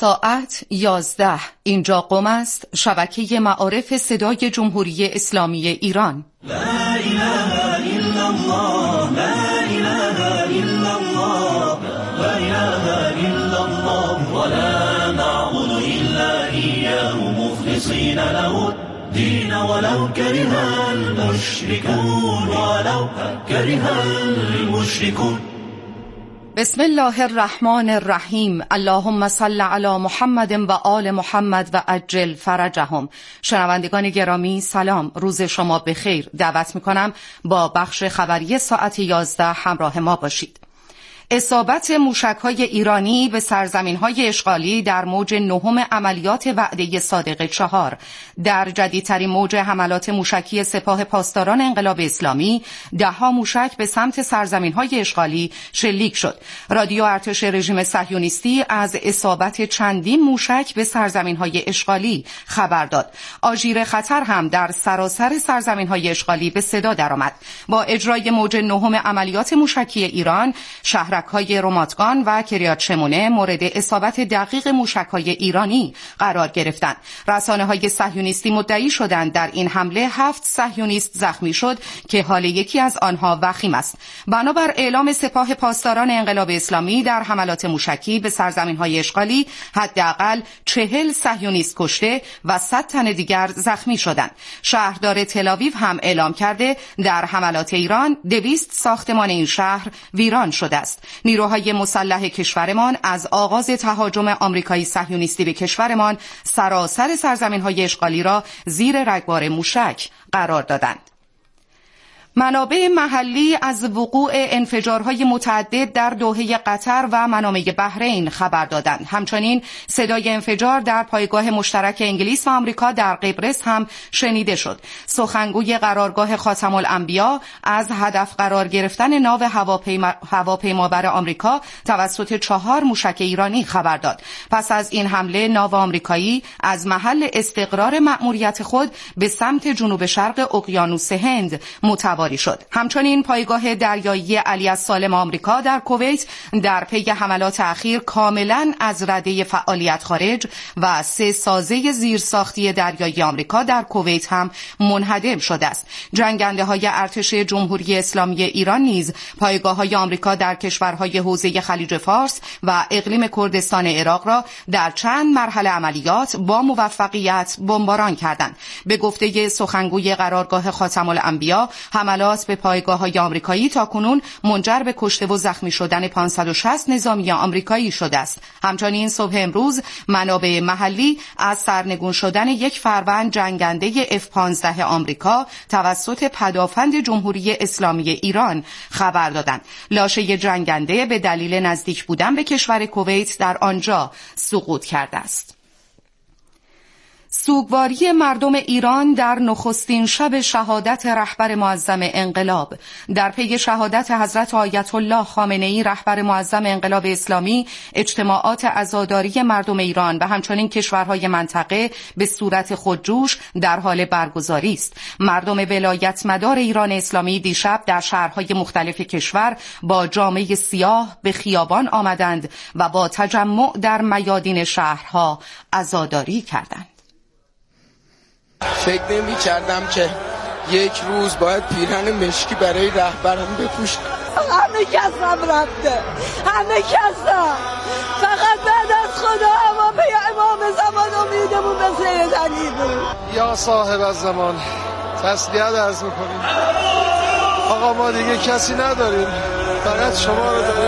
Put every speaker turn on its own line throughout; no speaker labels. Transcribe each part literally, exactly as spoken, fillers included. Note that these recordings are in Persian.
ساعت یازده. اینجا قم است، شبکه معارف صدای جمهوری اسلامی ایران. لا اله الا الله، لا اله الا الله، لا اله الا الله، ولا نعبد الا اياه مخلصین له الدین ولو كره المشركون، ولو كره المشركون. بسم الله الرحمن الرحیم. اللهم صل علی محمد و آل محمد و عجل فرجهم. شنوندگان گرامی سلام، روز شما بخیر. دعوت میکنم با بخش خبری ساعت یازده همراه ما باشید. اصابت موشک‌های ایرانی به سرزمین‌های اشغالی در موج نهم عملیات وعده صادق چهار. در جدیدترین موج حملات موشکی سپاه پاسداران انقلاب اسلامی، ده‌ها موشک به سمت سرزمین‌های اشغالی شلیک شد. رادیو ارتش رژیم صهیونیستی از اصابت چندین موشک به سرزمین‌های اشغالی خبر داد. آژیر خطر هم در سراسر سرزمین‌های اشغالی به صدا درآمد. با اجرای موج نهم عملیات موشکی ایران، شهر های رماتگان و کریات شمونه مورد اصابت دقیق موشک‌های ایرانی قرار گرفتند. رسانه‌های صهیونیستی مدعی شدند در این حمله هفت صهیونیست زخمی شد که حال یکی از آنها وخیم است. بنابر اعلام سپاه پاسداران انقلاب اسلامی، در حملات موشکی به سرزمین‌های اشغالی حداقل چهل صهیونیست کشته و صد تن دیگر زخمی شدند. شهردار تل‌آویو هم اعلام کرده در حملات ایران دویست ساختمان این شهر ویران شده است. نیروهای مسلح کشورمان از آغاز تهاجم آمریکایی صهیونیستی به کشورمان سراسر سرزمین‌های اشغالی را زیر رگبار موشک قرار دادند. منابع محلی از وقوع انفجارهای متعدد در دوحه قطر و منامه بحرین خبر دادند. همچنین صدای انفجار در پایگاه مشترک انگلیس و آمریکا در قبرس هم شنیده شد. سخنگوی قرارگاه خاتم الانبیا از هدف قرار گرفتن ناو هواپیما هواپیمابر آمریکا توسط چهار موشک ایرانی خبر داد. پس از این حمله، ناو آمریکایی از محل استقرار مأموریت خود به سمت جنوب شرق اقیانوس هند متوجه شد. همچنین پایگاه دریایی علی السالم آمریکا در کویت در پی حملات اخیر کاملا از رده فعالیت خارج و سه سازه زیرساختی دریایی آمریکا در کویت هم منهدم شده است. جنگنده های ارتش جمهوری اسلامی ایران نیز پایگاه های آمریکا در کشورهای حوزه خلیج فارس و اقلیم کردستان عراق را در چند مرحله عملیات با موفقیت بمباران کردند. به گفته سخنگوی قرارگاه خاتم الانبیا، حملات به پایگاه‌های آمریکایی تاکنون منجر به کشته و زخمی شدن پانصد و شصت نظامی آمریکایی شده است. همچنین صبح امروز منابع محلی از سرنگون شدن یک فروند جنگنده اف پانزده آمریکا توسط پدافند جمهوری اسلامی ایران خبر دادند. لاشه جنگنده به دلیل نزدیک بودن به کشور کویت در آنجا سقوط کرده است. سوگواری مردم ایران در نخستین شب شهادت رهبر معظم انقلاب. در پی شهادت حضرت آیت الله خامنه‌ای رهبر معظم انقلاب اسلامی، اجتماعات عزاداری مردم ایران و همچنین کشورهای منطقه به صورت خودجوش در حال برگزاری است. مردم ولایت مدار ایران اسلامی دیشب در شهرهای مختلف کشور با جامه سیاه به خیابان آمدند و با تجمع در میادین شهرها عزاداری کردند.
فکر نمی کردم که یک روز باید پیرهن مشکی برای رهبرم بپوشم.
همه کسم رفته، همه کسم، فقط بعد از خدا اما به امام زمان امیدمون به سید علی بود.
یا صاحب الزمان، تسلیت عرض میکنیم. آقا ما دیگه کسی نداریم، فقط شما رو داریم.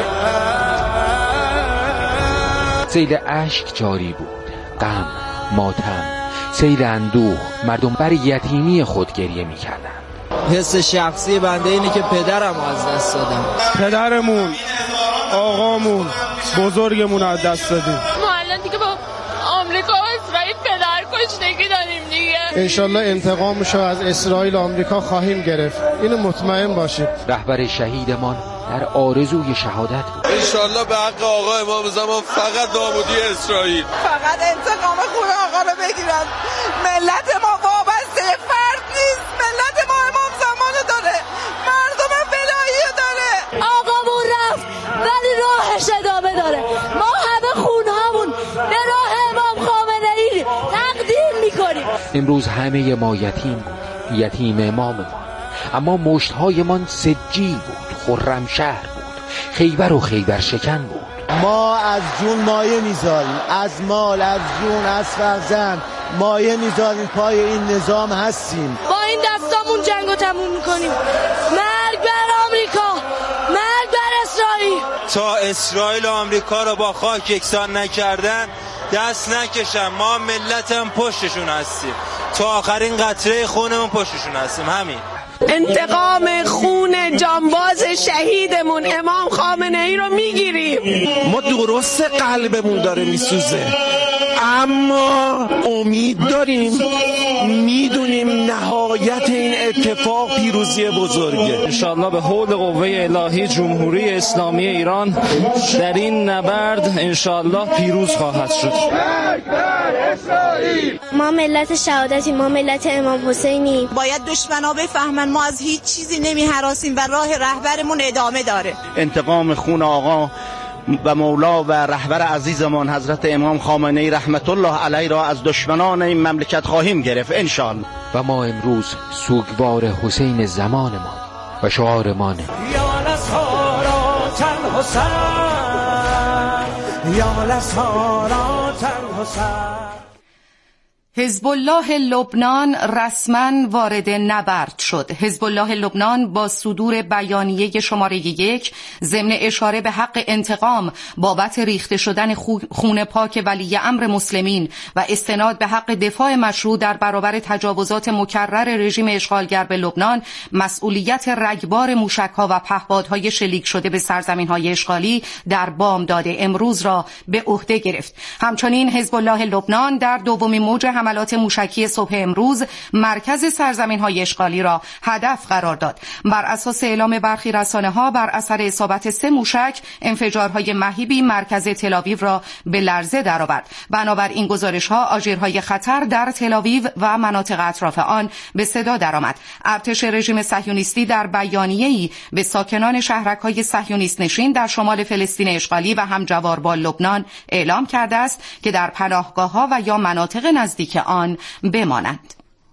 سیل اشک جاری بود، غم، ماتم، سیل اندوه. مردم بر یتیمی خود گریه می‌کردند.
حس شخصی بنده اینه که پدرم از دست دادم.
پدرمون، آقامون، بزرگمون از دست دادیم.
ما الان دیگه با آمریکا و اسرائیل پدر کشتگی داریم دیگه.
انشالله انتقامشو از اسرائیل و آمریکا خواهیم گرفت. اینو مطمئن باشید.
رهبر شهیدمان در آرزوی شهادت بود.
انشالله به حق آقا امام زمان فقط نابودی اسرائیل.
فقط انتقام خون آقا رو بگیرن. ملت ما وابسته فرد نیست. ملت ما امام زمانو داره. مردم ولاییو داره.
آقامون رفت ولی راهش ادامه داره. ما همه خونهامون به راه
امروز همه ما یتیم بود، یتیم اماممان، اما مشت‌هایمان سجیل بود، خرمشهر بود، خیبر و خیبر شکن بود.
ما از جون مایه میذاریم، از مال، از جون، از فرزند مایه میذاریم، پای این نظام هستیم.
با این دستامون جنگو تموم میکنیم. مرگ بر آمریکا، مرگ بر اسرائیل.
تا اسرائیل و آمریکا رو با خاک یکسان نکردن دست نکشن. ما ملتم پشتشون هستیم، تا آخرین قطره خونمون پشتشون هستیم. همین
انتقام خون جانباز شهیدمون امام خامنه ای رو میگیریم.
ما درست قلبمون داره میسوزه، اما امید داریم، میدونیم نهایت این اتفاق پیروزی بزرگه.
انشالله به حول قوه الهی جمهوری اسلامی ایران در این نبرد انشالله پیروز خواهد شد.
ما ملت شهادتی، ما ملت امام حسینی.
باید دشمنا بفهمن ما از هیچ چیزی نمی هراسیم و راه رهبرمون ادامه داره.
انتقام خون آقا و مولا و رهبر عزیزمان حضرت امام خامنه ای رحمت الله علیه را از دشمنان این مملکت خواهیم گرفت انشالله.
و ما امروز سوگوار حسین زمانمان و شعارمان
یا لسارات الحسین، یا لسارات الحسین.
حزب الله لبنان رسما وارد نبرد شد. حزب الله لبنان با صدور بیانیه شماره یک ضمن اشاره به حق انتقام بابت ریخته شدن خون پاک ولی امر مسلمین و استناد به حق دفاع مشروع در برابر تجاوزات مکرر رژیم اشغالگر به لبنان، مسئولیت رگبار موشک‌ها و پهپادهای شلیک شده به سرزمین‌های اشغالی در بامداد امروز را به عهده گرفت. همچنین حزب الله لبنان در دومین موج حملات موشکی صبح امروز مرکز سرزمین‌های اشغالی را هدف قرار داد. بر اساس اعلام برخی رسانه‌ها بر اثر اصابت سه موشک انفجارهای مهیبی مرکز تل‌آویو را به لرزه درآورد. بنابر این گزارش‌ها آژیرهای خطر در تل‌آویو و مناطق اطراف آن به صدا درآمد. ارتش رژیم صهیونیستی در بیانیه‌ای به ساکنان شهرک‌های صهیونیست نشین در شمال فلسطین اشغالی و همجوار با لبنان اعلام کرده است که در پناهگاه‌ها و یا مناطق نزدیک آن بمانند.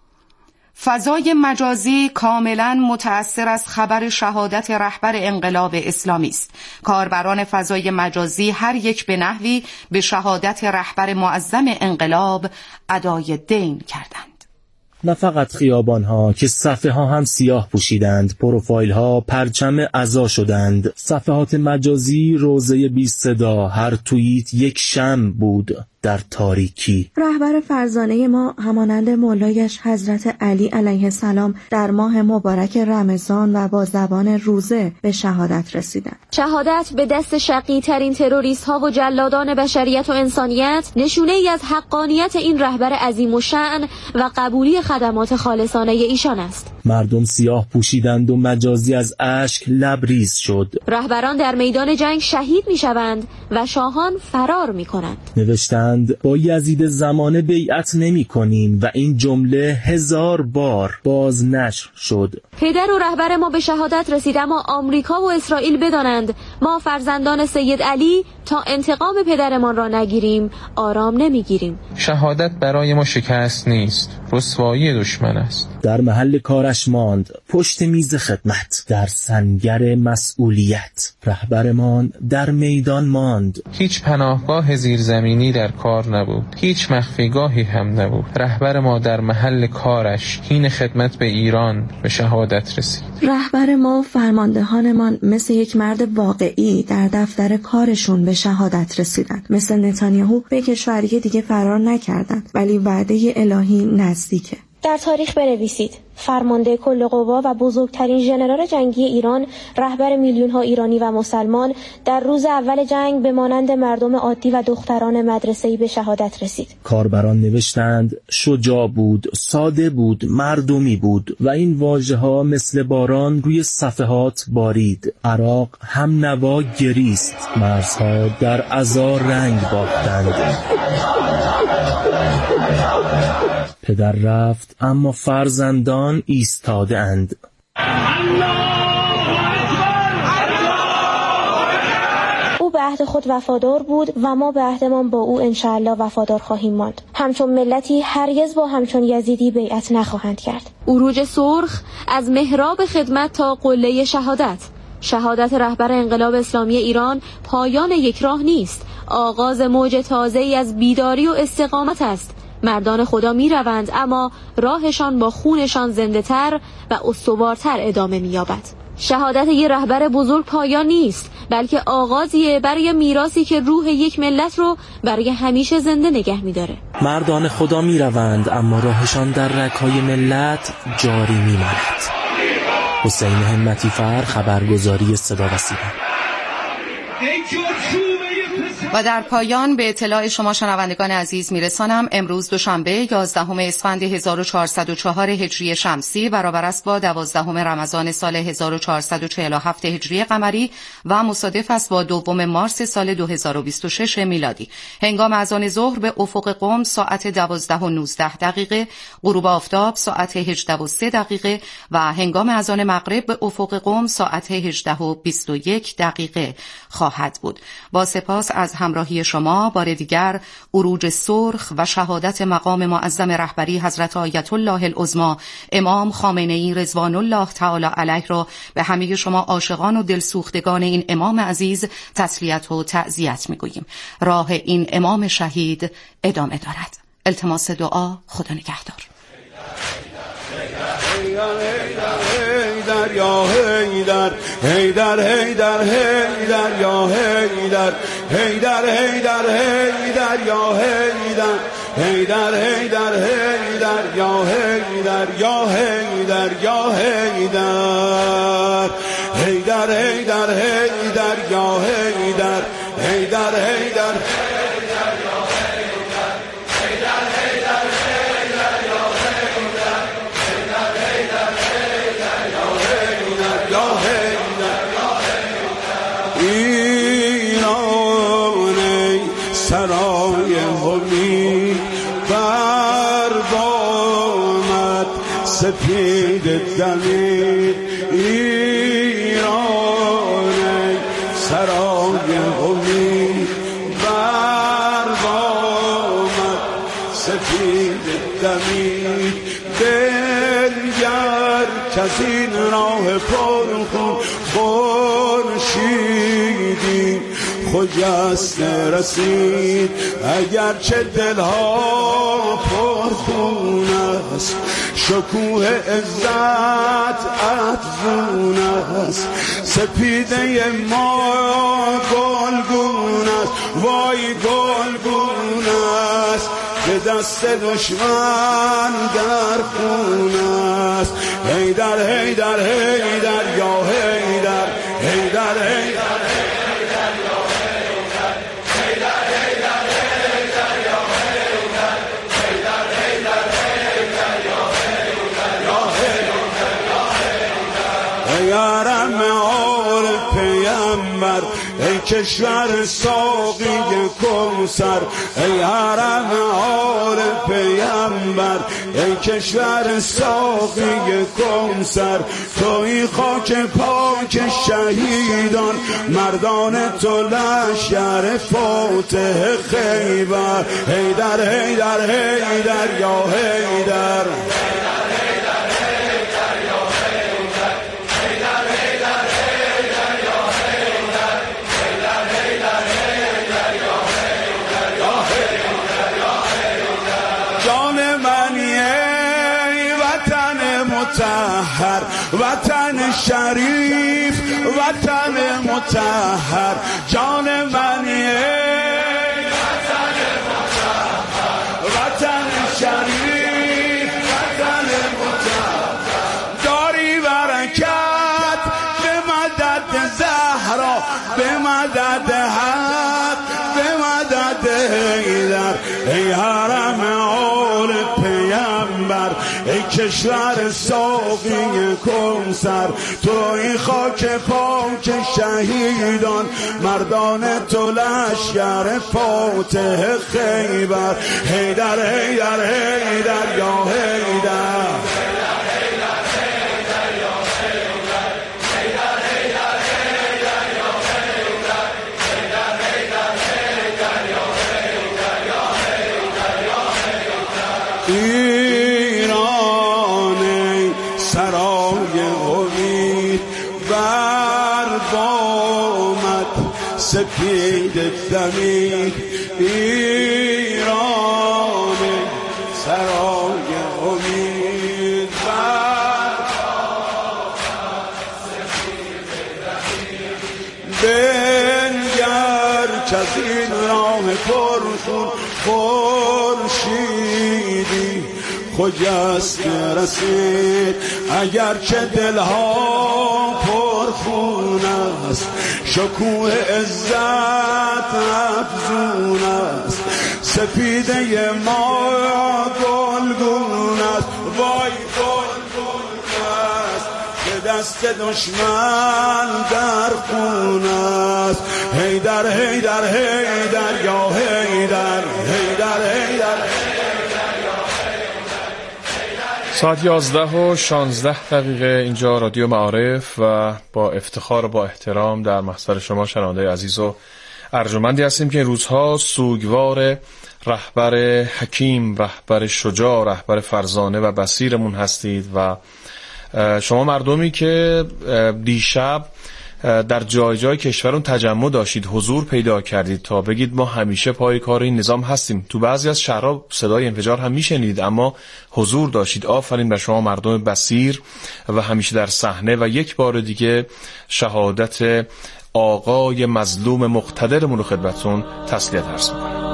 فضای مجازی کاملا متأثر از خبر شهادت رهبر انقلاب اسلامی است. کاربران فضای مجازی هر یک به نحوی به شهادت رهبر معظم انقلاب ادای دین کردند.
نه فقط خیابان ها که صفحه ها هم سیاه پوشیدند، پروفایل ها پرچم عزا شدند، صفحات مجازی روزه بی صدا، هر توییت یک شمع بود در تاریکی.
رهبر فرزانه ما همانند مولایش حضرت علی علیه السلام در ماه مبارک رمضان و با زبان روزه به شهادت رسیدند.
شهادت به دست شقی ترین تروریست ها و جلادان بشریت و انسانیت نشونه ای از حقانیت این رهبر عظیم الشأن و قبولی خدمات خالصانه ایشان است.
مردم سیاه پوشیدند و مجازی از اشک لبریز شد.
رهبران در میدان جنگ شهید می شوند و شاهان فرار می کنند.
نوشتند با یزید زمانه بیعت نمی کنیم و این جمله هزار بار باز نشر شد.
پدر و رهبر ما به شهادت رسید، اما آمریکا و اسرائیل بدانند ما فرزندان سید علی تا انتقام پدرمان را نگیریم آرام نمیگیریم.
شهادت برای ما شکست نیست، رسوایی دشمن است.
در محل کارش ماند، پشت میز خدمت، در سنگر مسئولیت. رهبرمان در میدان ماند.
هیچ پناهگاه زیرزمینی در کار نبود، هیچ مخفیگاهی هم نبود. رهبر ما در محل کارش حین خدمت به ایران به شهادت رسید.
رهبر ما و فرماندهانمان مثل یک مرد واقعی در دفتر کارشون به شهادت رسیدند. مثل نتانیاهو به کشوری دیگه فرار نکردند، ولی وعده الهی نزدیکه.
در تاریخ بنویسید فرمانده کل قوا و بزرگترین ژنرال جنگی ایران، رهبر میلیون ها ایرانی و مسلمان، در روز اول جنگ به مانند مردم عادی و دختران مدرسه‌ای به شهادت رسید.
کاربران نوشتند شجاع بود، ساده بود، مردمی بود و این واژه‌ها مثل باران روی صفحات بارید. عراق هم نوا گریست، مرزها در عزا رنگ باختند. پدر رفت اما فرزندان ایستاده اند.
او به عهد خود وفادار بود و ما به عهدمان با او انشاءالله وفادار خواهیم ماند. همچون ملتی هرگز با همچون یزیدی بیعت نخواهند کرد.
عروج سرخ از محراب خدمت تا قله شهادت. شهادت رهبر انقلاب اسلامی ایران پایان یک راه نیست، آغاز موج تازه‌ای از بیداری و استقامت است. مردان خدا می روند اما راهشان با خونشان زنده تر و استوارتر ادامه می یابد. شهادت یک رهبر بزرگ پایان نیست، بلکه آغازیه برای میراثی که روح یک ملت رو برای همیشه زنده نگه می داره.
مردان خدا می روند اما راهشان در رگ‌های ملت جاری می ماند. حسین همتی فر، خبرگزاری صدا و سیما.
و در پایان به اطلاع شما شنوندگان عزیز میرسانم امروز دوشنبه یازدهم اسفند هزار و چهارصد و چهار هجری شمسی برابر است با دوازدهم رمضان سال هزار و چهارصد و چهل و هفت هجری قمری و مصادف است با دوم مارس سال دو هزار و بیست و شش میلادی. هنگام اذان ظهر به افق قم ساعت دوازده و نوزده دقیقه، غروب آفتاب ساعت هجده و سه دقیقه و هنگام اذان مغرب به افق قم ساعت هجده و بیست و یک دقیقه خواهد بود. با سپاس از همراهی شما. بار دیگر عروج سرخ و شهادت مقام معظم رهبری حضرت آیت الله العظمی امام خامنه‌ای رضوان الله تعالی علیه را به همه شما عاشقان و دلسوختگان این امام عزیز تسلیت و تعزیت می‌گوییم. راه این امام شهید ادامه دارد. التماس دعا. خدا نگهدار.
هیدر یا هیدر هیدر هیدر هیدر یا هیدر هیدر هیدر هیدر یا هیدر هیدر هیدر هیدر یا هیدر یا هیدر یا هیدر هیدر هیدر هیدر یا هیدر هیدر هیدر سرای همی بر بامد سپید دمیر ایران سرای همی بر بامد سپید دمیر دلگر کسی راه پرخون خورشیدی خجسته رسید اگرچه دلها پرخون است شکوه عزت افزون است سپیده ما گلگون است وای گلگون است به دست دشمن در خون است هیدر هیدر هیدر یا هیدر هیدر هیدر یارم آل پیامبر ای کشور ساقی کوثر ای حرم آل پیامبر ای کشور ساقی کوثر توی خاک پاک شهیدان مردان تو لشکر فاتح خیبر هیدر هیدر هیدر یا هیدر مطهر وطن شریف وطن مطهر جان منی وطن مطهر وطن شریف وطن مطهر داری برکت به مدد زهرا به مدد حق به مدد حیدر ای حرم آل پیامبر ای کشور ساقی کوثر توی خاک پاک شهیدان مردان تو لشکر فاتح خیبر هیدر هیدر هیدر یا هیدر سپید دمید ایران سرای امید بر بنگر که از این راه پرخون خورشیدی خجست رسید اگر چه دلها پرخون است شکوه عزت افزون است سپیده ما گلگون است وای گلگون است که دست دشمن در خون است حیدر حیدر حیدر یا حیدر حیدر حیدر
ساعت یازده و شانزده دقیقه اینجا رادیو معارف و با افتخار و با احترام در محضر شما شنونده عزیز و ارجمندی هستیم که این روزها سوگوار رهبر حکیم، رهبر شجاع، رهبر فرزانه و بصیرمون هستید و شما مردمی که دیشب در جای جای کشورون تجمع داشتید، حضور پیدا کردید تا بگید ما همیشه پای کار این نظام هستیم. تو بعضی از شهرها صدای انفجار هم میشنید اما حضور داشتید. آفرین بر شما مردم بصیر و همیشه در صحنه و یک بار دیگه شهادت آقای مظلوم مقتدرمون رو خدمتتون تسلیت عرض می‌کنم.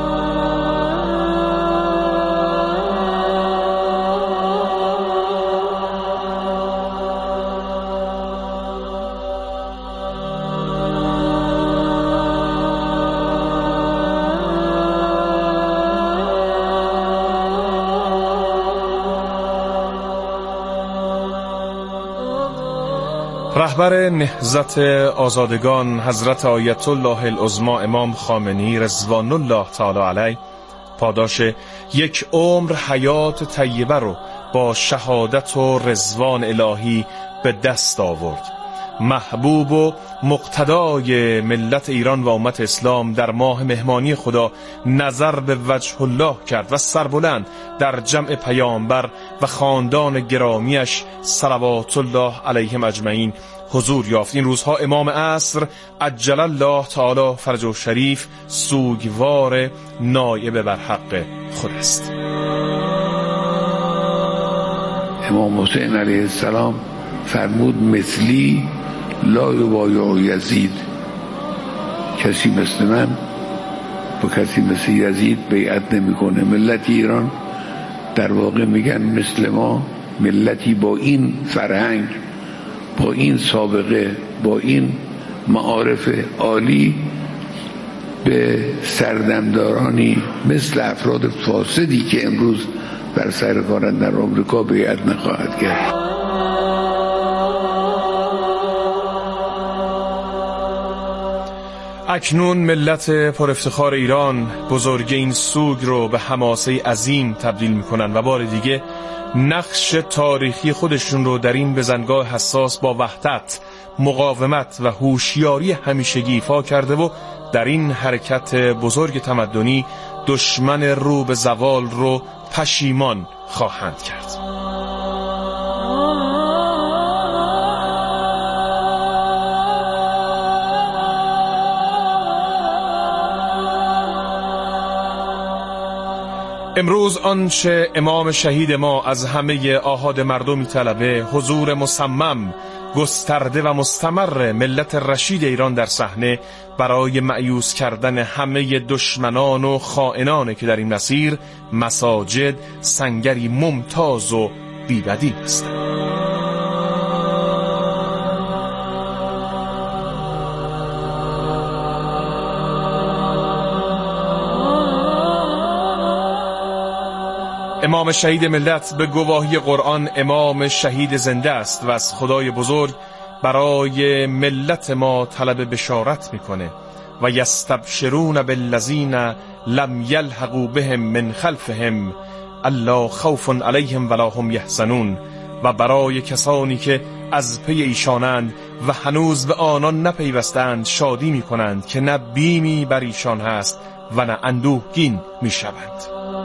رهبر نهضت آزادگان حضرت آیت الله العظمی امام خامنه‌ای رضوان الله تعالی علیه پاداش یک عمر حیات طیبه رو با شهادت و رضوان الهی به دست آورد. محبوب و مقتدای ملت ایران و امت اسلام در ماه مهمانی خدا نظر به وجه الله کرد و سربلند در جمع پیامبر و خاندان گرامیش صلوات الله علیهم اجمعین حضور یافت. این روزها امام عصر عجل الله تعالی فرجه شریف سوگوار نایب بر حق خود است.
امام حسین علیه السلام فرمود مثلی لا یبایع یزید، کسی مثل من با کسی مثل یزید بیعت نمیکنه. ملت ایران در واقع میگن مثل ما، ملتی با این فرهنگ، با این سابقه، با این معارف عالی به سردمدارانی مثل افراد فاسدی که امروز بر سر کارند در آمریکا بیعت نخواهد کرد.
اکنون ملت پر افتخار ایران بزرگ این سوگ رو به حماسه عظیم تبدیل میکنن و بار دیگه نقش تاریخی خودشون رو در این بزنگاه حساس با وحدت، مقاومت و هوشیاری همیشگی ایفا کرده و در این حرکت بزرگ تمدنی دشمن رو به زوال رو پشیمان خواهند کرد. امروز آنچه امام شهید ما از همه آحاد مردمی طلبه، حضور مصمم، گسترده و مستمر ملت رشید ایران در صحنه برای مأیوس کردن همه دشمنان و خائنان که در این مسیر مساجد سنگری ممتاز و بی‌بدیل هستند. امام شهید ملت به گواهی قرآن امام شهید زنده است و از خدای بزرگ برای ملت ما طلب بشارت میکنه و یستبشرون بالذین لم یلحقوا بهم من خلفهم الا خوف علیهم ولا هم یحزنون، و برای کسانی که از پی ایشانند و هنوز به آنان نپیوستند شادی میکنند که نه بیمی بر ایشان هست و نه اندوهگین میشوند.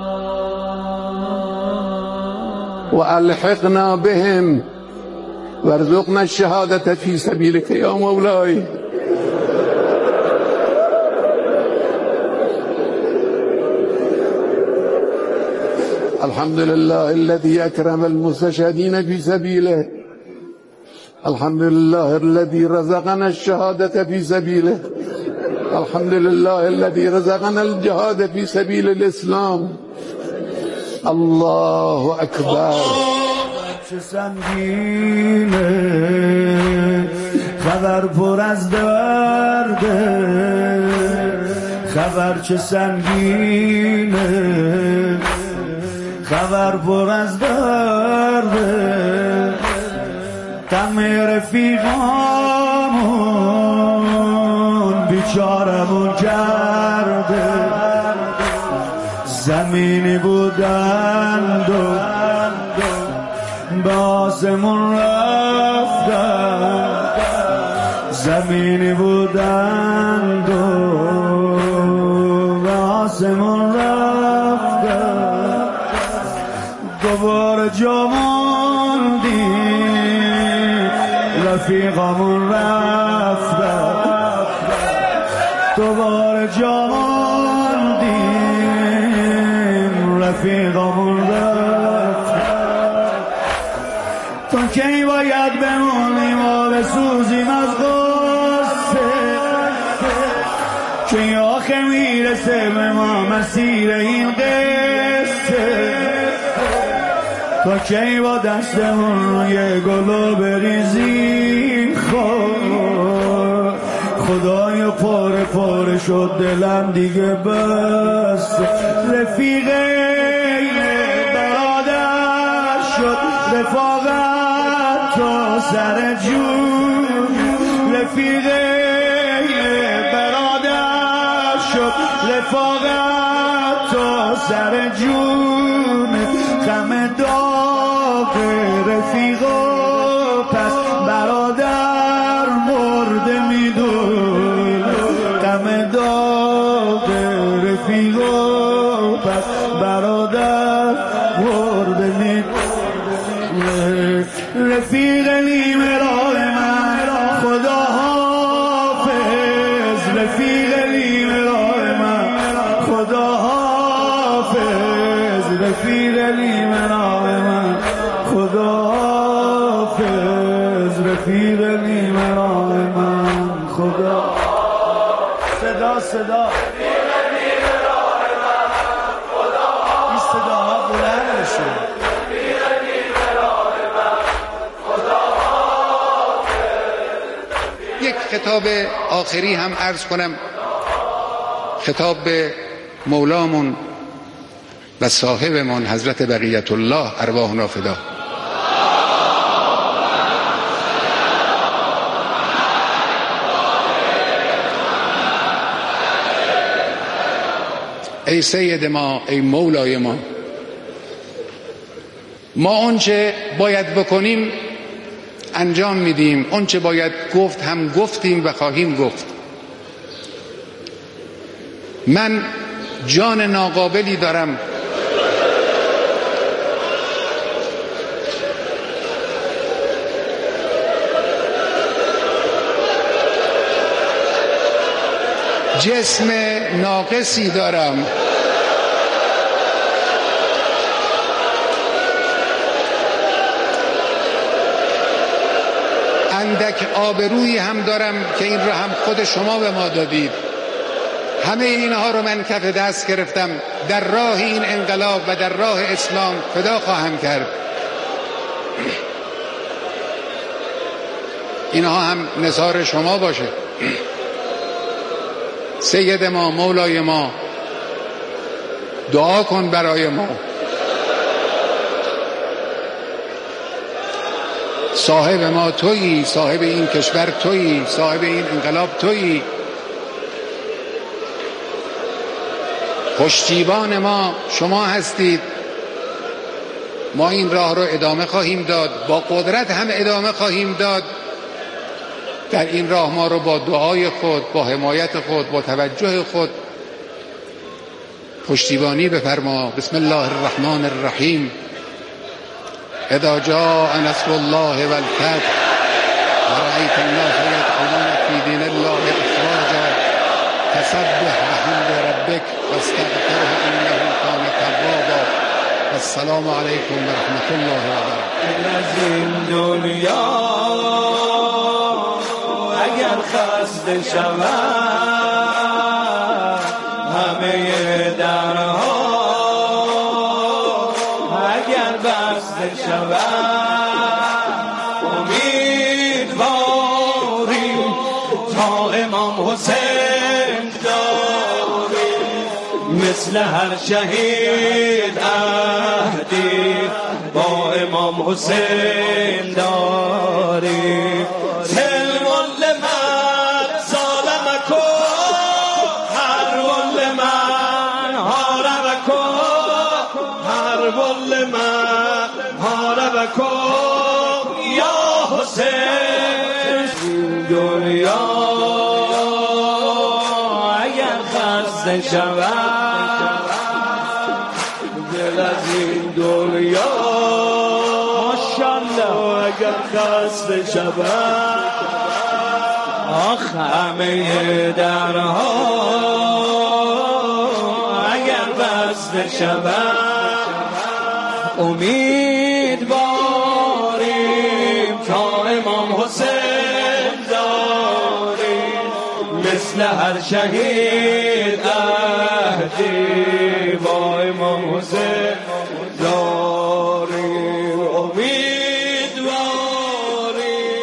و الحقنا بهم وارزقنا الشهادة فی سبیلک یا مولاي. الحمد لله الذي أكرم المستشهدين في سبيله. الحمد لله الذي رزقنا الشهادة في سبيله. الحمد لله الذي رزقنا الجهاد في سبيل الإسلام. الله أكبر.
چه سنگینه خبر پر از درده، خبر چه سنگینه خبر پر از درده، غم رفیقامون بیچارمون کرده، زمینی بودند و به آسمون رفتن، زمینی بودند و به آسمون رفتن، دوباره جا موندیم رفیقامون رفتن، دوباره جا موندیم رفیقامون رفتن. تا کی باید بمونیم و بسوزیم از غصه، که آخه میرسه به ما مسیر این قصه، تا کی با دستمون روی گلو بریزیم خود، خدایا پاره پاره شد دلم دیگه بس، رفیق برادر شد رفاقت تا سر جون، رفیق برادر شد رفاقت تا سر جون، غم داغ رفیقا پس برادر مرده میدون، غم داغ رفیقا پس برادر مرده میدون. رفیق نیمه راه من خدا حافظ، رفیق نیمه راه من خدا حافظ، رفیق نیمه راه من خدا حافظ، رفیق نیمه راه من خدا. صدا صدا این صداها بلند بشه.
یک خطاب آخری هم عرض کنم، خطاب به مولامون و صاحبمون حضرت بقیت الله ارواحنا فدا. ای سید ما، ای مولای ما، ما اونچه باید بکنیم انجام میدیم، اونچه باید گفت هم گفتیم و خواهیم گفت. من جان ناقابلی دارم جسم ناقصی دارم، اندک آبرویی هم دارم که این را هم خود شما به ما دادید. همه اینها رو من کف دست گرفتم، در راه این انقلاب و در راه اسلام فدا خواهم کرد. اینها هم نثار شما باشه. سید ما، مولای ما، دعا کن برای ما. صاحب ما تویی، صاحب این کشور تویی، صاحب این انقلاب تویی. پشتیبان ما شما هستید. ما این راه رو ادامه خواهیم داد، با قدرت هم ادامه خواهیم داد. در این راه ما رو با دعای خود، با حمایت خود، با توجه خود پشتیبانی بفرما. بسم الله الرحمن الرحیم. اذا جاء نصر الله والفتح ورأيت الناس يدخلون في دين الله افواجا فسبح بحمد ربك واستغفره انه كان توابا السلام علیکم و رحمت الله و برکاته.
از این دنیا اگر خسته شود همه درها اگر بسته شود امیدواریم تا امام حسین داریم مثل هر شهید عهدی با امام حسین داریم. سلم لمن ظالمکم حرب لمن حاربکم حرب لمن حاربکم یا حسین. دنیا اگر خسته شود دل از این دنیا ماشاءالله اگر خسته شود آخ همه درها اگر بسته شود امیدواریم تا امام حسین داریم مثل هر شهید عهدی با امام حسین داریم امیدواریم.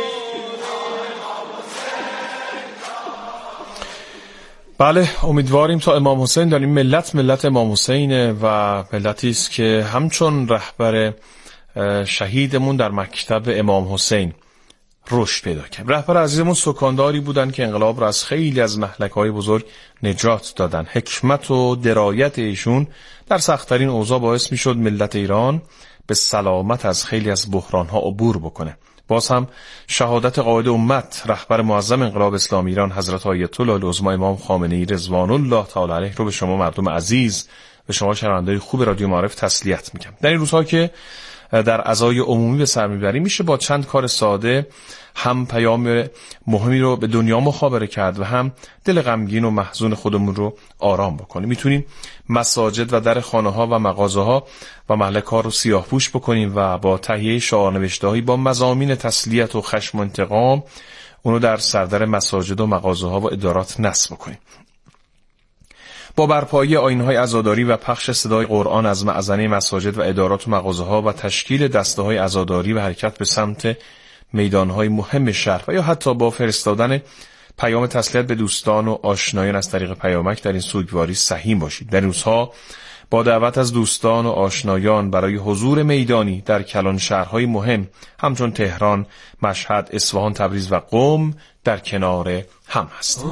بله امیدواریم تا امام حسین داریم. ملت ملت امام حسینه و ملتی است که همچون رهبر شهیدمون در مکتب امام حسین رشد پیدا کرد. رهبر عزیزمون سکانداری بودن که انقلاب را از خیلی از مهلک‌های بزرگ نجات دادن. حکمت و درایت ایشون در سخت‌ترین اوضاع باعث می‌شد ملت ایران به سلامت از خیلی از بحران‌ها عبور بکنه. باز هم شهادت قائد امت رهبر معظم انقلاب اسلامی ایران حضرت آیت الله العظمی امام خامنه‌ای رضوان الله تعالی علیه رو به شما مردم عزیز، به شما شنوندگان خوب رادیو معارف تسلیت میگم. در این روزها که در عزای عمومی به سر میبریم میشه با چند کار ساده هم پیام مهمی رو به دنیا مخابره کرد و هم دل غمگین و محزون خودمون رو آرام بکنیم. میتونیم مساجد و در خانه ها و مغازه ها و محلک ها رو سیاه‌پوش بکنیم و با تهیه شعارنوشته‌هایی با مضامین تسلیت و خشم و انتقام اونو در سردر مساجد و مغازه ها و ادارات نصب بکنیم. با برپایی آیین‌های عزاداری و پخش صدای قرآن از معزنه مساجد و ادارات و مغازه‌ها و تشکیل دسته‌های عزاداری و حرکت به سمت میدان‌های مهم شهر و یا حتی با فرستادن پیام تسلیت به دوستان و آشنایان از طریق پیامک در این سوگواری سهیم باشید. در روزها با دعوت از دوستان و آشنایان برای حضور میدانی در کلان شهرهای مهم همچون تهران، مشهد، اصفهان، تبریز و قم در کنار هم هست.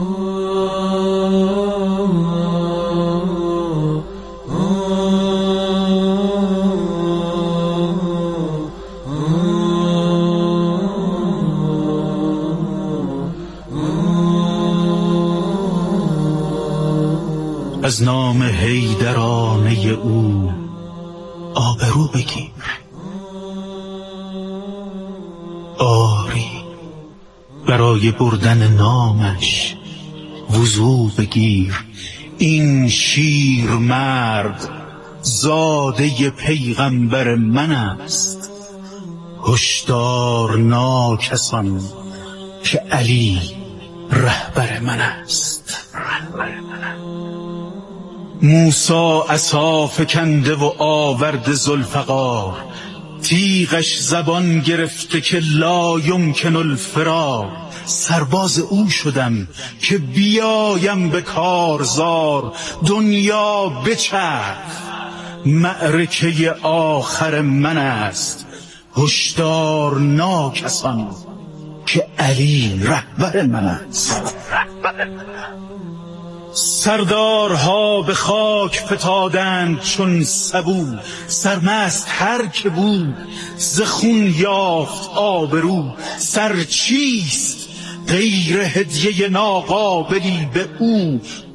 از نام حیدرانه او آبرو بگیر، آری برای بردن نامش وضو بگیر. این شیر مرد زاده پیغمبر من است. هشدار ناکسان که علی رهبر من است. موسی عصا فکنده و آورد ذوالفقار، تیغش زبان گرفته که لا یمکن الفرار. سرباز او شدم که بیایم به کارزار، دنیا بچرخ معرکه آخر من است. هشدار ناکسان که علی رهبر من است. سردارها به خاک فتادند چون سبو، سرمست هر که بود ز خون یافت آبرو. سر چیست غیر هدیه ناقابلی به او؟